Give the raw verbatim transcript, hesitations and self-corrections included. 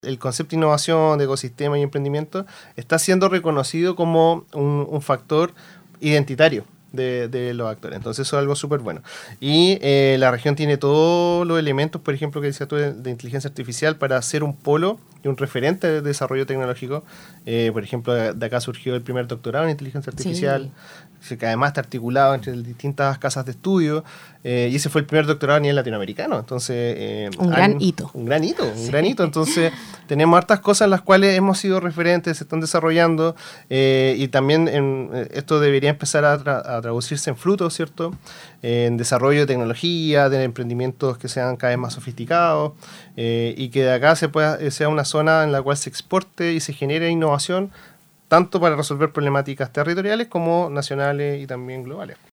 el concepto de innovación, de ecosistema y emprendimiento está siendo reconocido como un, un factor identitario de, de los actores. Entonces eso es algo súper bueno. Y eh, la región tiene todos los elementos, por ejemplo, que decías tú, de, de inteligencia artificial para ser un polo y un referente de desarrollo tecnológico. Eh, por ejemplo, de, de acá surgió el primer doctorado en inteligencia artificial, sí. que además está articulado entre distintas casas de estudio, eh, y ese fue el primer doctorado a nivel latinoamericano. Entonces, eh, un gran han, hito. Un gran hito, sí. un gran hito. Entonces, tenemos hartas cosas en las cuales hemos sido referentes, se están desarrollando, eh, y también en, esto debería empezar a, tra- a traducirse en frutos, ¿cierto? Eh, en desarrollo de tecnología, de emprendimientos que sean cada vez más sofisticados, eh, y que de acá se pueda, sea una zona en la cual se exporte y se genere innovación, tanto para resolver problemáticas territoriales como nacionales y también globales.